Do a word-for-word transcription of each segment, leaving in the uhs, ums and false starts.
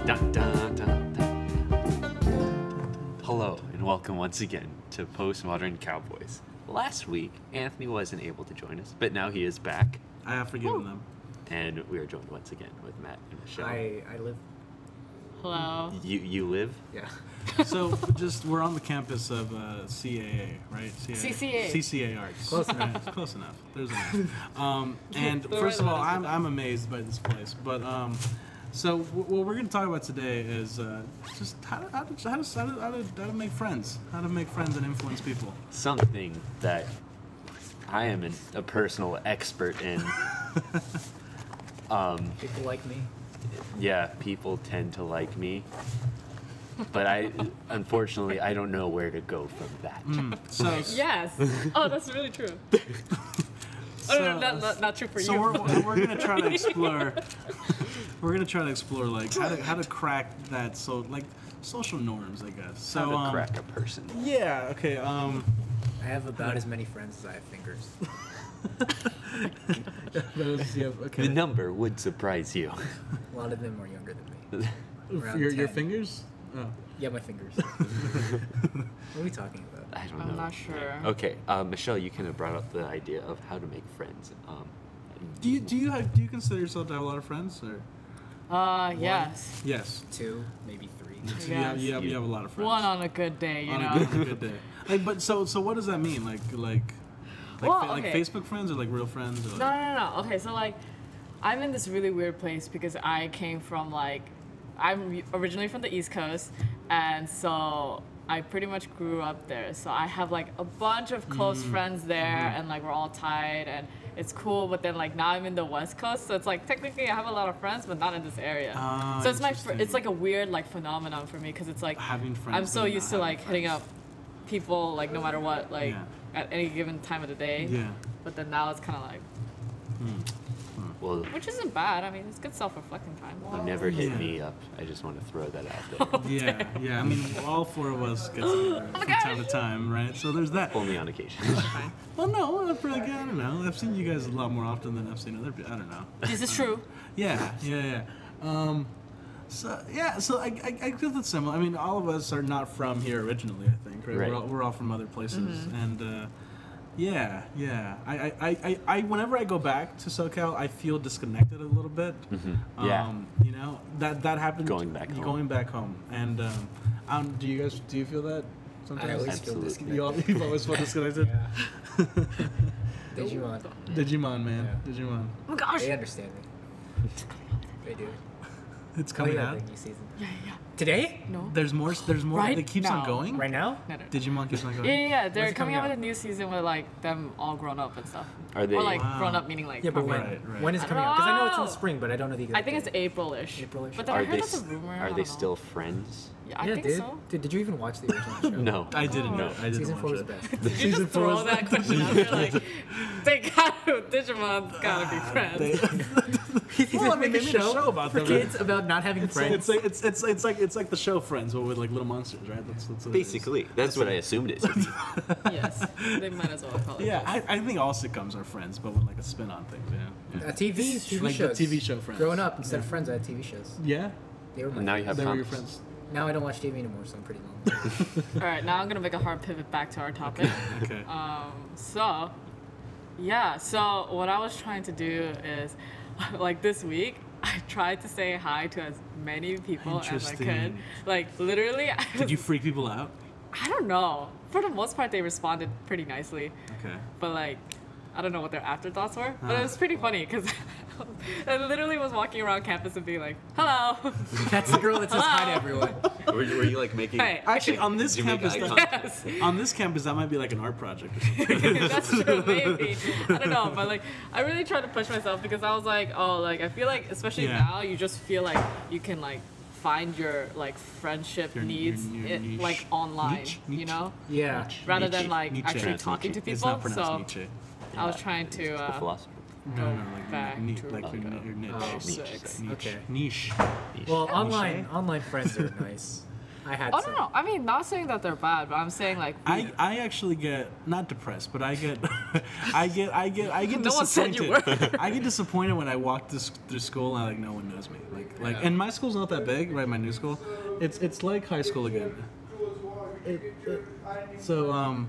Dun, dun, dun, dun. Hello, and welcome once again to Postmodern Cowboys. Last week, Anthony wasn't able to join us, but now he is back, I have forgiven them. and we are joined once again with Matt and Michelle. I, I live. Hello. You you live? Yeah. So just we're on the campus of uh, C A A, right? C A A. C C A. C C A Arts. Close enough. Right, close enough. There's enough. Um, and The first right of all, letters. I'm I'm amazed by this place. But um, so w- what we're going to talk about today is uh, just how to, how, to, how, to, how, to, how, to, how to make friends, how to make friends and influence people. Something that I am an, a personal expert in. um, People like me. yeah, people tend to like me, but I unfortunately I don't know where to go from that. Mm. So Yes. Oh, that's really true. Oh, no, no, not, not, not true for so you. we're, we're gonna try to explore. We're gonna try to explore like how to how to crack that so like social norms, I guess. So How to um, crack a person. Yeah. Okay. Um. I have about as many friends as I have fingers. Those, yeah, okay. The number would surprise you. A lot of them are younger than me. Around Your, your ten. fingers? Oh. Yeah, my fingers. What are we talking about? I don't know. I'm not sure. Okay, uh, Michelle, you kind of brought up the idea of how to make friends. Um, Do you do you have, do you consider yourself to have a lot of friends or? Uh, yes. Yes. Two, maybe three. So you, have, you, have, you have a lot of friends. One on a good day, you On know. a good, good day. Like, but so so what does that mean? Like like like, Well, fa- like okay. Facebook friends or like real friends? Or like, No, no, no, no. Okay, so like, I'm in this really weird place because I came from like, I'm re- originally from the East Coast, and so I pretty much grew up there. So I have like a bunch of close Mm-hmm. friends there, and like we're all tied, and it's cool. But then like now I'm in the West Coast, so it's like technically I have a lot of friends, but not in this area. Ah, so it's my, fr- interesting. it's like a weird like phenomenon for me because it's like Having friends. I'm so but used not to like having hitting up friends. people like no matter what, like Yeah. at any given time of the day. Yeah. But then now it's kind of like. well, Which isn't bad. I mean, it's good self-reflecting time. well, never hit Yeah. me up. I just want to throw that out there. Yeah, yeah. I mean, all four of us get together Oh from time to time, right? So there's that. Only on occasion. Well, no, I've probably, I don't know. I've seen you guys a lot more often than I've seen other people. I don't know. This is true. Yeah, yeah, yeah. Um, so yeah, so I, I, I feel that's similar. I mean, all of us are not from here originally. I think, right? Right. We're, all, we're all from other places, and uh, yeah, yeah. I, I, I, I, I, whenever I go back to SoCal, I feel disconnected a little bit. Yeah. Um, you know that that happened. Going back home. Going back home, and um, um, do you guys do you feel that sometimes? I always Absolutely. feel disconnected. You all, you've always felt disconnected. Yeah. Digimon. Digimon, man. Yeah. Digimon. Oh my gosh. They understand me. They do. It's Oh, coming yeah, out. the new season. Yeah, yeah. Today? No. There's more. There's more. Right It keeps on now. going. Right now? No, no. Digimon keeps on going. Yeah, yeah, yeah. They're When's it coming coming out with out? a new season with like them all grown up and stuff. Are they? Or like Wow. grown up meaning like. Yeah, but when? Right, right. When is it I coming don't out? Because I know it's in know. the spring, but I don't know the exact I think it's date. April-ish. April-ish. But then Are I they? heard that's a s- rumor. I Are don't they know. still friends? Yeah, I yeah, think dude. so. Dude, did you even watch the original show? No. I didn't. No. I didn't Season watch four was it. the best. Did you Season just four throw was- that question out there like, they got Digimon's gotta be friends. They- well, I mean, they made a show about for them. kids about not having It's, friends. it's like it's it's it's like it's like the show Friends, but with like little monsters, right? That's, that's what it is. Basically, that's what I assumed it to be. Yes, they might as well call it. Yeah, that. I, I think all sitcoms are Friends, but with like a spin on things. Yeah. Uh, T V, T V Like the shows. T V show Friends. Growing up, instead of friends, I had T V shows. Yeah. They were my Now you favorites. have They were your comics. friends. Now I don't watch T V anymore, so I'm pretty lonely. All right, now I'm gonna make a hard pivot back to our topic. Okay. Um, so, yeah, so what I was trying to do is, like this week, I tried to say hi to as many people as I could. Interesting. Like literally, I, Did you freak people out? I don't know. For the most part, they responded pretty nicely, Okay. but like, I don't know what their afterthoughts were. But Ah. it was pretty funny because I literally was walking around campus and being like, "Hello." That's the girl that says hi to everyone. Were, were you like making? Hey. Actually, on this Did you make campus, eye that, contact? Yes. on this campus, that might be like an art project or something. That's true, maybe. I don't know, but like, I really tried to push myself because I was like, oh, like, I feel like, especially Yeah. now, you just feel like you can like find your like friendship Your- your- needs your it, niche. like online, Niche? you Niche? know, Yeah. rather Nietzsche. than like Nietzsche. actually That's talking Nietzsche. to It's people. not pronounced So Nietzsche. I was trying It's to the uh, philosopher. No, no, like back ni- to, like like, your, uh, your niche. oh, six. Niche. Okay. Niche. Niche. Well, online online friends are nice. I had Oh some. no, no. I mean, not saying that they're bad, but I'm saying like I, I actually get not depressed, but I get I get I get I get No one said you disappointed. I get disappointed when I walk this through school and like no one knows me. Like like Yeah. and my school's not that big, right? My new school, it's it's like high school again. It, it, so um.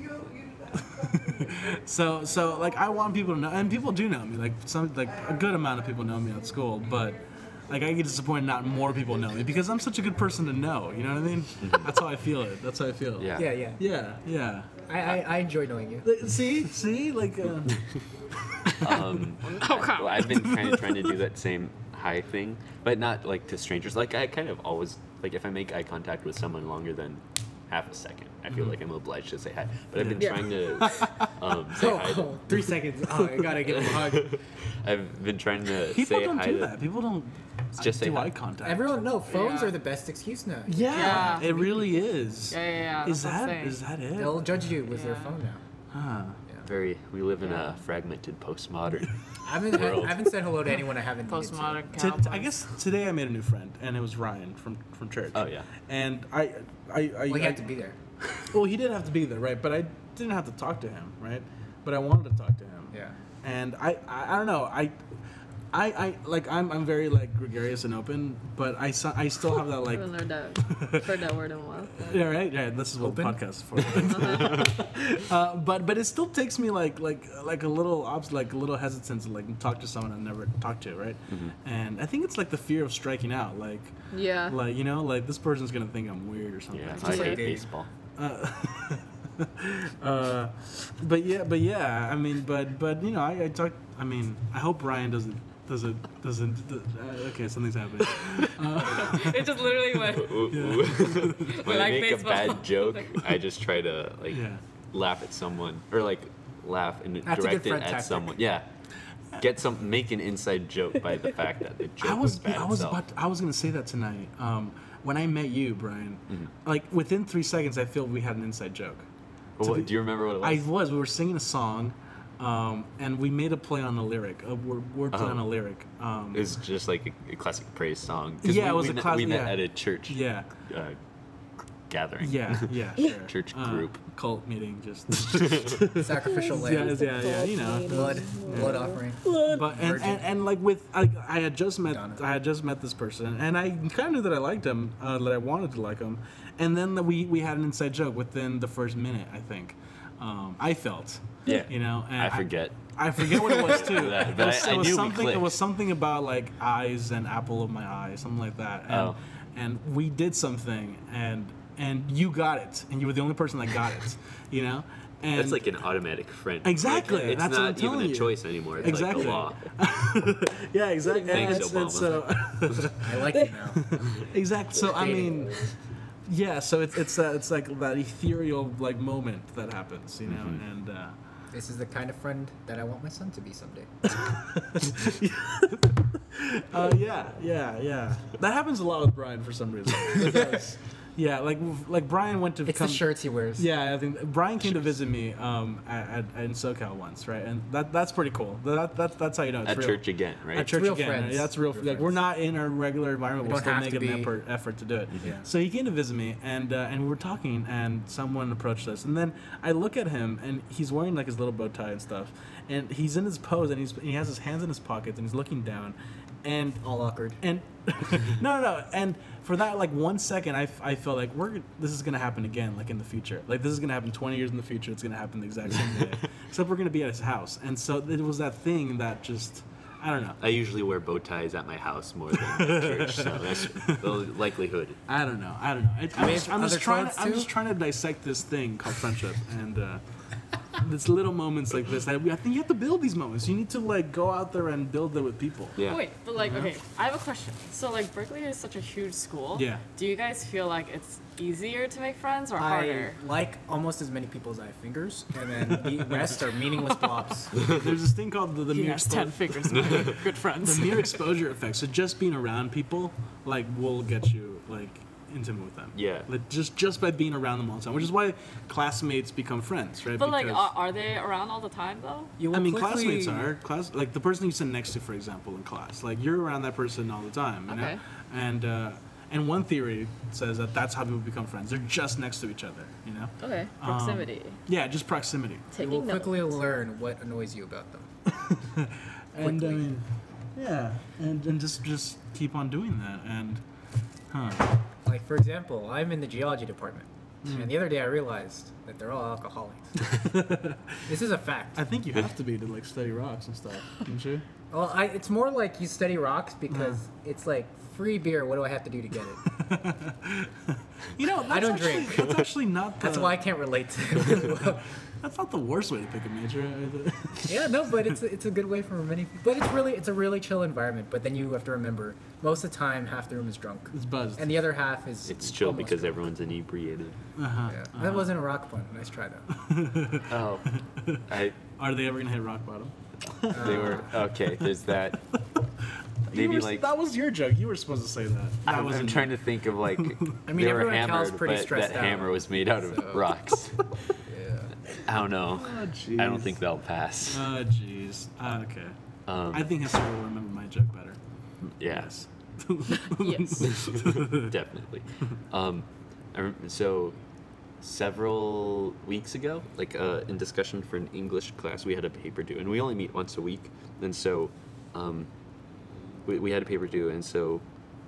so so like I want people to know, and people do know me. Like some like a good amount of people know me at school, but. Like I get disappointed not more people know me because I'm such a good person to know. You know what I mean? That's how I feel it. That's how I feel. Yeah. Yeah, yeah. Yeah, yeah. I, I, I enjoy knowing you. Like, See, see, like, uh, Um, Oh, come well, I've been kind of trying to do that same high thing, but not like to strangers. Like I kind of always like if I make eye contact with someone longer than half a second, I feel like I'm obliged to say hi. But I've been Yeah. trying to um, say Oh, hi. To, oh, three seconds. Oh, I gotta give him a hug. I've been trying to people say don't hi do to. that. People don't Just say do hi. eye contact. Everyone, no, phones Yeah. are the best excuse now. yeah, Yeah. it really is. Yeah, yeah, yeah. Is that's what I'm that saying. is that it? They'll judge you with their Yeah. phone now. Huh. Very. We live in a fragmented postmodern. I haven't, I, World. I haven't said hello to anyone I haven't needed to. Postmodern T- cowboys. I guess today I made a new friend, and it was Ryan from from church. Oh, yeah. And I, I, I, Well, you I have to be there. Well, he did have to be there, right? But I didn't have to talk to him, right? But I wanted to talk to him. Yeah. And I, I, I don't know. I, I, I like I'm, I'm very like gregarious and open, but I, so- I still have that like. I haven't learned that, heard that word in a while. Yeah, right. Yeah, this is what Open? the podcast is for. uh, but but it still takes me like like like a little obs like a little hesitance to like talk to someone I've never talked to, right? And I think it's like the fear of striking out, like Yeah. like you know like this person's gonna think I'm weird or something. Yeah, It's I just hate like dating. baseball. uh, but yeah, but yeah, I mean, but but you know, I, I talk. I mean, I hope Ryan doesn't doesn't doesn't. Uh, okay, something's happening. It just literally went. When I Like make baseball. a bad joke, I just try to like Yeah. laugh at someone or like laugh and That's a direct good it friend at tactic. someone. Yeah. Get some make an inside joke by the fact that the joke I was bad I was itself. about I was gonna say that tonight. Um, when I met you, Brian, Mm-hmm. like within three seconds, I feel we had an inside joke. But what- do you remember what it was? I was. We were singing a song, um, and we made a play on a lyric, a word, word play Oh. on a lyric. Um, It was just like a, a classic praise song. 'Cause Yeah, we, it was we a met- class- We met yeah. at a church yeah, uh, gathering. yeah, yeah, sure. Church Uh, group. cult meeting, just Sacrificial yeah, lamb. yeah, yeah, you know. Blood. Blood offering. But and, Virgin. and, and like with I, I had just met Donna. I had just met this person and I kind of knew that I liked him, uh, that I wanted to like him, and then the, we we had an inside joke within the first minute. I think um, I felt. Yeah. You know. And I forget. I forget what it was too. That, It but was, I- I it was knew we something. It clicked. was something about like eyes and apple of my eye, something like that. And, Oh. and we did something, and and you got it, and you were the only person that got it. You know. And That's like an automatic friend. Exactly, Like, it's that's what not I'm telling even a you. choice anymore. It's Exactly. like the law. yeah, exactly. Thanks, and it's, it's Obama. so I like you now. exactly. So I Dating. mean, yeah. So it's it's uh, it's like that ethereal like moment that happens, you know, Mm-hmm. and. Uh, This is the kind of friend that I want my son to be someday. Uh, yeah, yeah, yeah. That happens a lot with Brian for some reason. It does. Yeah, like like Brian went to It's come. the shirts he wears. Yeah, I think Brian came to visit me um, at, at in SoCal once, right? And that that's pretty cool. That, that that's how you know it's At real. church again, right? At church real again. friends. Yeah, that's real. Real like we're friends. not in our regular environment. We We'll don't still have make to an be. effort, effort to do it. Yeah. So he came to visit me, and uh, and we were talking, and someone approached us, and then I look at him, and he's wearing like his little bow tie and stuff, and he's in his pose, and he's he has his hands in his pockets, and he's looking down, and All awkward. and no, no, no. And for that, like one second, I, f- I felt like we're this is gonna happen again, like in the future. Like this is gonna happen twenty years in the future. It's gonna happen the exact same day, except we're gonna be at his house. And so it was that thing that just, I don't know. I usually wear bow ties at my house more than at church, so that's the likelihood. I don't know. I don't know. It, I'm, We just, have I'm just other trying. clothes To, I'm too? just trying to dissect this thing called friendship, and uh, it's little moments like this. That we, I think you have to build these moments. You need to like go out there and build it with people. Yeah. Wait, but like, okay, I have a question. So like, Berkeley is such a huge school. Yeah. Do you guys feel like it's easier to make friends or I harder? like almost as many people as I have fingers, and then the rest are meaningless blobs. There's this thing called the, the He mere has expo- ten fingers. Good friends. the mere exposure effect. So just being around people like will get you like intimate with them. Yeah. Like just just by being around them all the time, which is why classmates become friends, right? But like, Because- are, are they around all the time though? You I will mean, quickly- classmates are class like the person you sit next to, for example, in class. Like you're around that person all the time, you know. Okay. And uh, And one theory says that that's how people become friends. They're just next to each other, you know? Okay, Um, proximity. Yeah, just proximity. You Taking will quickly notes. learn what annoys you about them. And I Quickly. mean, yeah, and, and just just keep on doing that. And, huh. Like, for example, I'm in the geology department. Mm. And the other day I realized that they're all alcoholics. This is a fact. I think you have to be to like study rocks and stuff, don't you? Well, I, it's more like you study rocks because it's like free beer. What do I have to do to get it? You know, that's I don't actually, drink. That's actually not. The, That's why I can't relate to it. Well, That's not the worst way to pick a major. either. yeah, no, but it's it's a good way for many people. But it's really it's a really chill environment. But then you have to remember, most of the time, half the room is drunk, It's buzzed. and the other half is It's chill almost because drunk. everyone's inebriated. uh-huh. Yeah. uh-huh. That wasn't a rock pun. Nice try though. Oh, I Are they ever gonna hit rock bottom? they were okay. There's that. You Maybe were- like that was your joke. You were supposed to say that. that I'm, I'm wasn't- trying to think of like I mean, they were everyone at Cal's hammered, pretty but stressed that out, hammer was made out of so- rocks. Yeah. I don't know. Oh, jeez. I don't think they'll pass. Oh, jeez. Uh, okay. Um, I think history will remember my joke better. yes, Yes. definitely. Um, I rem- so several weeks ago, like uh, in discussion for an English class, we had a paper due, and we only meet once a week, and so um, we, we had a paper due, and so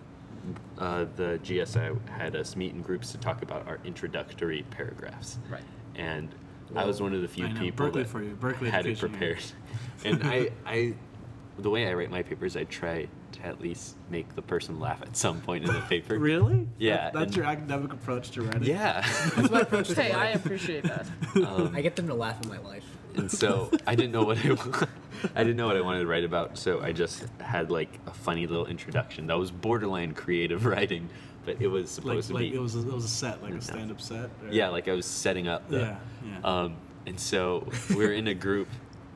uh, the G S I had us meet in groups to talk about our introductory paragraphs. Right. And I was one of the few I know, people Berkeley that for you, Berkeley had it education here. prepared. And I, I, the way I write my papers, I try to at least make the person laugh at some point in the paper. Really? Yeah, That- that's and- your academic approach to writing? Yeah. That's my approach to Hey, I life. appreciate that. um, I get them to laugh at my life. and so I didn't know what I, wa- I didn't know what I wanted to write about. So I just had like a funny little introduction that was borderline creative writing, but it was Like, supposed like to be. it was a, it was a set, like No. a stand-up set. or- Yeah, like I was setting up the. Yeah, yeah. Um, and so we were in a group,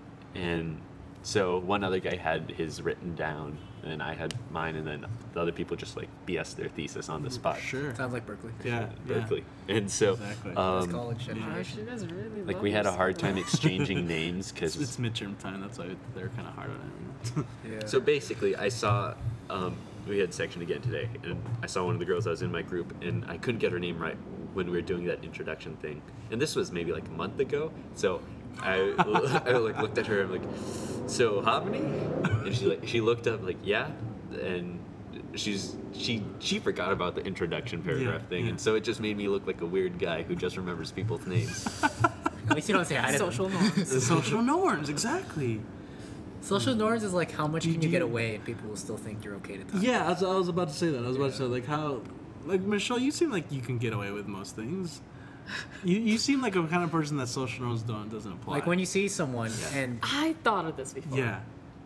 and so one other guy had his written down, and I had mine, and then the other people just like B S their thesis on the spot. Sure. Sounds like Berkeley. Yeah. Berkeley. And so, Exactly. That's um, college Gosh, education. you guys really like love we had a this hard stuff. time exchanging names It's, it's because. midterm time. That's why they're kind of hard on it. Yeah. So basically, I saw. Um, we had section again today, and I saw one of the girls that was in my group, and I couldn't get her name right when we were doing that introduction thing. And this was maybe like a month ago. So I, I like looked at her and I'm like, so Havani? And she like she looked up like yeah, and she's she she forgot about the introduction paragraph Yeah, thing, yeah. and so it just made me look like a weird guy who just remembers people's names. At least you don't say hi to them. Social norms. Social norms, exactly. Social norms is like how much Do- can do you get you- away and people will still think you're okay to talk. Yeah, I was, I was about to say that. I was about to Yeah. say like how, like Michelle, you seem like you can get away with most things. You you seem like a kind of person that social norms don't doesn't apply. Like when you see someone and I thought of this before. yeah,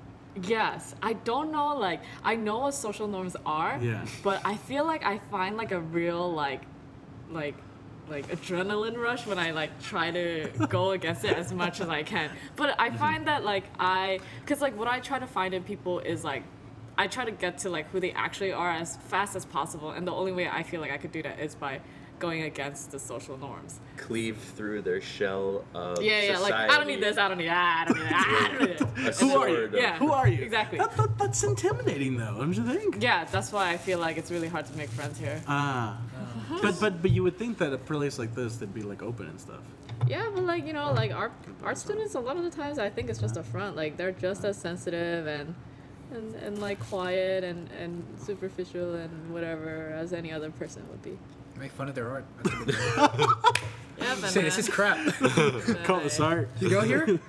Yes, I don't know. Like, I know what social norms are. Yeah. But I feel like I find like a real like, like, like adrenaline rush when I like try to go against it as much as I can. But I find that like I, cause like what I try to find in people is like, I try to get to like who they actually are as fast as possible, and the only way I feel like I could do that is by going against the social norms. Cleave through their shell of Yeah, yeah. Like I don't need this. I don't need that. I don't need that. I don't need A that. who are you? sword. Yeah. Who are you? Exactly. That, that, that's intimidating, though. Don't you think? Yeah, that's why I feel like it's really hard to make friends here. Ah, but but but you would think that a place like this, they'd be like open and stuff. Yeah, but like you know, like art art students, a lot of the times I think it's just a front. Like they're just as sensitive and and, and like quiet and, and superficial and whatever as any other person would be. make fun of their art. That's a good thing. Yeah, but Say this is crap. Call this art. You go here? You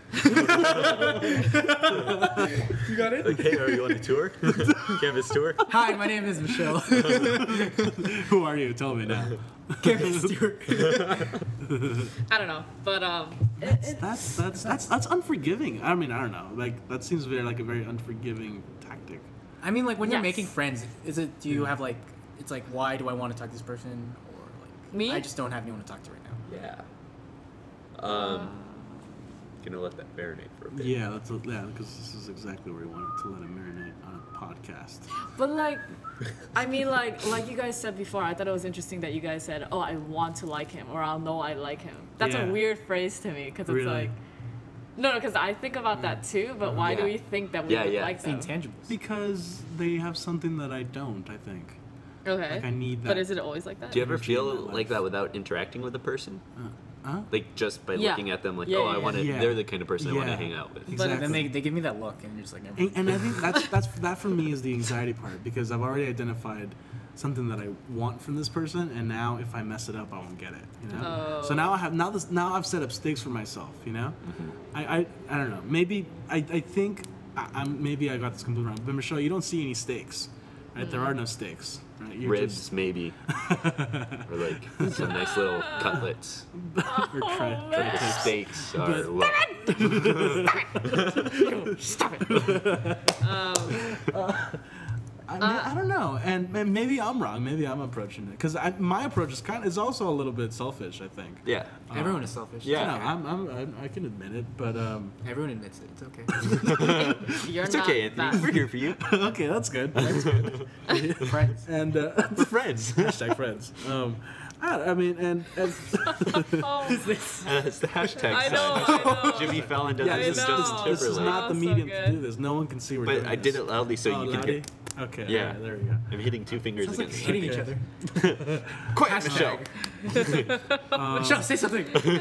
got it? Like, hey, are you on a tour? Canvas tour? Hi, my name is Michelle. Who are you? Tell me now. Campus Stewart. I don't know, but um, it, That's it, that's that's that's that's unforgiving. I mean, I don't know. Like that seems very like a very unforgiving tactic. I mean, like when you're Yes. making friends, is it? Do you have like? It's like, why do I want to talk to this person? Or like, Me? I just don't have anyone to talk to right now. Yeah. Um, gonna let that marinate for a bit. Yeah, that's a, yeah, because this is exactly where we wanted to let it marinate on a podcast. but like, I mean, like like you guys said before, I thought it was interesting that you guys said, "Oh, I want to like him," or "I'll know I like him." That's Yeah. a weird phrase to me because it's Really? like, no, because I think about that too. But why do Yeah. we think that we Yeah, would yeah. like It's the them? intangibles. Because they have something that I don't. I think. Okay. Like I need that. But is it always like that? Do you ever energy in feel my life. like that without interacting with a person? Uh, huh? Like just by Yeah. looking at them, like, Yeah, oh, yeah, I yeah. want to. Yeah. They're the kind of person I want Yeah. to hang out with. But Exactly. then they, they give me that look, and you're just like, never And, mind. and I think that's that's that for me is the anxiety part because I've already identified something that I want from this person, and now if I mess it up, I won't get it. You know. So Oh. now I have now this now I've set up stakes for myself. You know. I, I I don't know. Maybe I I think I, I'm maybe I got this completely wrong. But Michelle, you don't see any stakes, right? There are no stakes. Right? You're Ribs, just- maybe, or like some nice little cutlets. or try, Oh, try But the to taste. steaks are But- low. Stop it. um, I, mean, I don't know, and ma- maybe I'm wrong. Maybe I'm approaching it because my approach is kind of is also a little bit selfish. I think. Yeah. Everyone is selfish. Yeah. No, I'm, I'm, I'm, I can admit it, but um, Everyone admits it. It's okay. you're It's not okay, Anthony. that. We're here for you. okay, that's good. That's good. Friends. and uh, Friends. hashtag friends. Um, I, I mean, and, and Oh, Uh, it's the hashtag I sign. know, I know. Jimmy Fallon does yeah, it this, with know. this, Justin this is Timberlake. not the Oh, so medium to good. do this. No one can see we're But doing I this. did it loudly so Oh, you can loudy? hear. Okay, Yeah. alright, there we go. I'm hitting two fingers Sounds like against hitting it. each Okay. other. Quiet, Michelle. Um, Michelle, say something.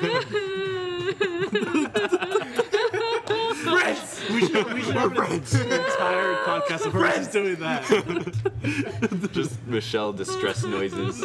Friends. We should we should have an entire podcast of her just doing that. Just Michelle distress noises.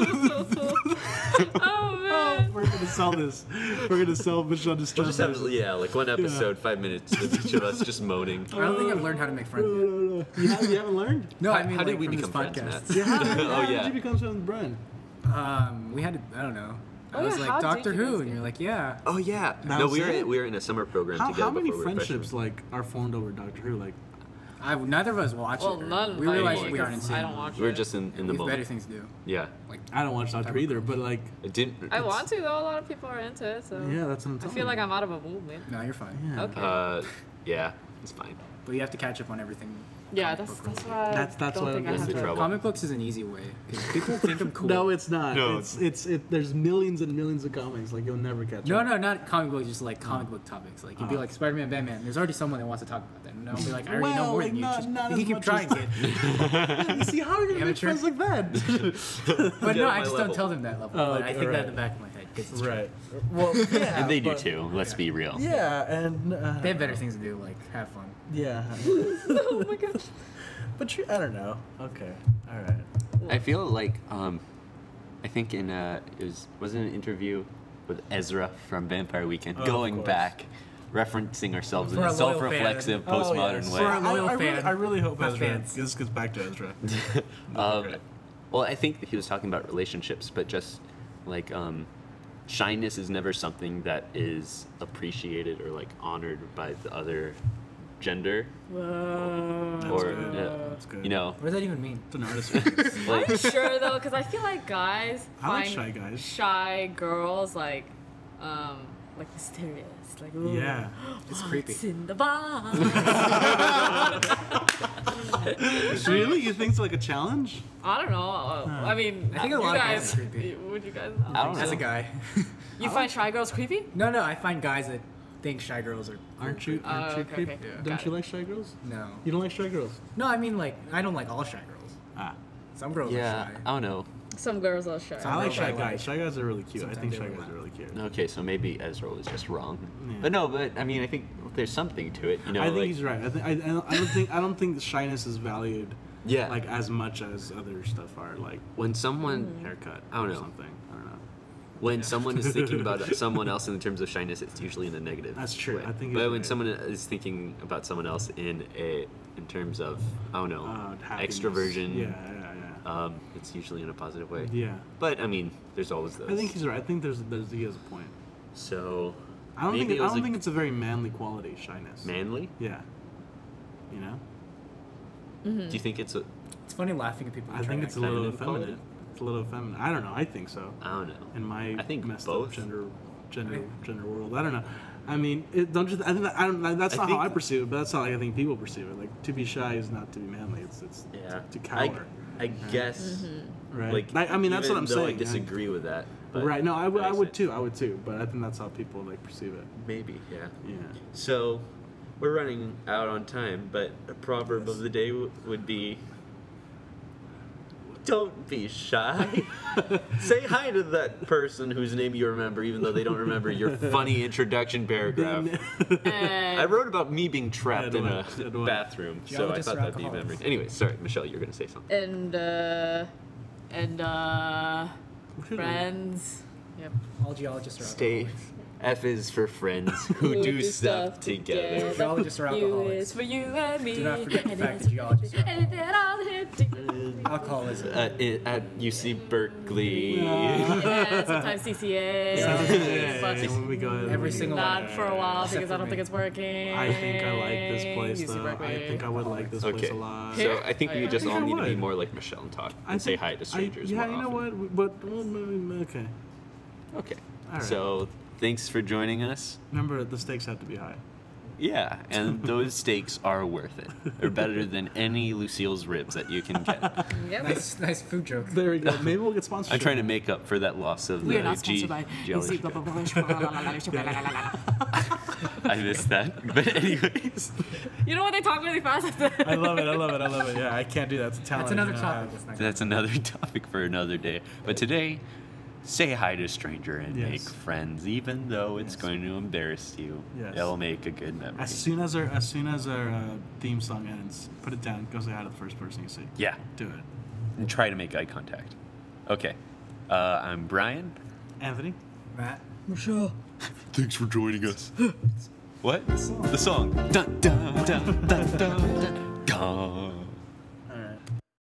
Oh man. We're gonna sell this. We're gonna sell Michelle We'll Distress. just have yeah, like one episode, five minutes of each of us just moaning. I don't think I've learned how to make friends No, yet. no, no. You, have, you haven't learned? No, How- I mean, how did like, we from become this friends, podcast. Matt? Yeah, how, Oh, how yeah. did you become friends with Brian? Um, we had, to, I don't know. I Oh, was yeah, like, how did Doctor you Who, guys and get- you're like, yeah. Oh yeah. That no, was we were it? in, we were in a summer program How, together how many before we were friendships freshmen. like are formed over Doctor Who? Like, I, neither of us watch Well, it. none. We I realized mean, we aren't into I it. don't watch We were it. just in, in the We have better moment. things to do. Yeah. Like, I don't watch Doctor Who either, but like, It didn't. I it's- want to though. A lot of people are into it, so yeah, that's what I'm I telling feel like you. I'm out of a movement. no, you're fine. Yeah. Okay. Uh, yeah, it's fine. But you have to catch up on everything. yeah, comic that's book that's related. why. I That's- that's don't why think I I'm have in to. trouble. Comic books is an easy way because people think I'm cool. No, it's not. No. It's it's it. There's millions and millions of comics. Like you'll never catch. No, up. no, not comic books, just like comic book topics. Like you'd be Oh. like Spider-Man, Batman. There's already someone that wants to talk about that, and I'll be like, I already Well, know more like, than you. not- Just, not you as can keep much trying, as- kid. You see how are you gonna make Amateur. friends like that? But Get no, on I my just level. don't tell them that level. Oh, but I okay, think that right. in the back of my head. 'cause it's true. right. Well, yeah. And they do but- too. Let's be real. Yeah, and uh, They have better things to do, like have fun. yeah. Oh my gosh. But you, I don't know. Okay. All right. I feel like um, I think in uh, it was wasn't an interview with Ezra from Vampire Weekend, Oh, of going course. back, referencing ourselves For in a a loyal self-reflexive, Oh, postmodern yes. way. For a I, loyal I, really, fan. I really hope Not Ezra. fans. This gets back to Ezra. Um, Great. well, I think he was talking about relationships, but just like um, shyness is never something that is appreciated or like honored by the other gender, Whoa. That's or good. uh, That's good. you know, What does that even mean? It's an artist. like I'm sure though, because I feel like guys I like find shy guys. shy girls like, um, like mysterious, like ooh, Yeah. It's creepy. It's in the bar. Really? You think it's like a challenge? I don't know. Uh, I mean, I think a you lot of guys, guys are creepy. would you guys? I don't As know. a guy. You find shy girls creepy? no, no, I find guys that think shy girls are. Aren't you? Oh, Aren't you okay, creep? okay. Yeah. Don't Got you it. like shy girls? No. You don't like shy girls? No, I mean like I don't like all shy girls. Ah. Some girls yeah, are shy. I don't know. Some girls are shy. I like girls shy I like. guys. Shy guys are really cute. I Sometimes think they shy will guys are laugh. really cute. Okay, so maybe Ezra was just wrong, Yeah. but no, but I mean, I think there's something to it. You know, I think like, he's right. I, think, I, I don't- I don't think I don't think shyness is valued yeah, like as much as other stuff are, like when someone haircut I don't or know. something. I don't know. when someone is thinking about someone else in terms of shyness, it's usually in a negative. That's true. way. I think But he's when right. someone is thinking about someone else in a in terms of I don't know Uh, happiness. extroversion, Yeah, yeah, yeah. um, it's usually in a positive way. Yeah. But I mean, there's always those. I think he's right. I think there's, there's he has a point. so. I don't maybe think it I was don't a think it's a very manly quality, shyness. manly. Yeah. You know. Do you think it's a? It's funny laughing at people. who I try think to it's a act little feminine quality? effeminate. It's a little effeminate. I don't know. I think so. I don't know. In my I think messed both. up gender gender I- gender world. I don't know. I mean, it, don't you? Th- I think that, I don't. That's I not how I think- perceive it, but that's how I think people perceive it. Like to be shy is not to be manly. It's it's Yeah. to I, cower. I guess. Right. Like I, I mean, that's what even I'm though saying. I disagree with that. But Right. No, I would. that I makes would sense. too. I would too. But I think that's how people like perceive it. Maybe, yeah. Yeah. So, we're running out on time, but a proverb Yes. of the day w- would be don't be shy. Say hi to that person whose name you remember, even though they don't remember your funny introduction paragraph. And I wrote about me being trapped in a Edwin, Edwin. bathroom, so I Geologists thought are that'd be alcoholics. memory. Anyway, sorry, Michelle, you're gonna say something. and uh, and uh, friends. Yep. All geologists are Stay. alcoholics. F is for friends who do stuff together. Geologists are U alcoholics. is for you and me. Do not forget the and fact it that is geologists are and they're all here together. Alcoholism. At, i- at U C Berkeley. Yeah, sometimes C C A. Yeah, but when we go ahead, Every we- single not one. for a while Except because for I don't me. think it's working. I think I like this place U C though. Berkeley. I think I would like this place Okay, a lot. so I think Oh, we yeah. just I all think I need to be would. more like Michelle and talk I and say think- hi to strangers I, yeah, more you know often. what? But mm, okay. Okay. All right. So thanks for joining us. Remember, the stakes have to be high. Yeah, and those steaks are worth it. They're better than any Lucille's ribs that you can get. Yep. Nice, nice food joke. There we go. Maybe we'll get sponsored. I'm trying to make up for that loss of We are the not G sponsored by jelly. U C blah, blah, blah, blah, blah, blah, blah, blah, blah, blah. I missed that. But anyways, You know what? They talk really fast. I love it. I love it. I love it. Yeah, I can't do that. It's a talent. That's another I don't topic. have. That's not that's another topic for another day. But today, say hi to a stranger and Yes. make friends, even though it's Yes. going to embarrass you. Yes. It'll make a good memory. As soon as our as soon as our uh, theme song ends, put it down. Go say hi to the first person you see. Yeah, Do it. and try to make eye contact. Okay, uh, I'm Brian. Anthony. Matt. Thanks for joining us. What? The song. Dun, dun, dun, dun, dun, dun, dun.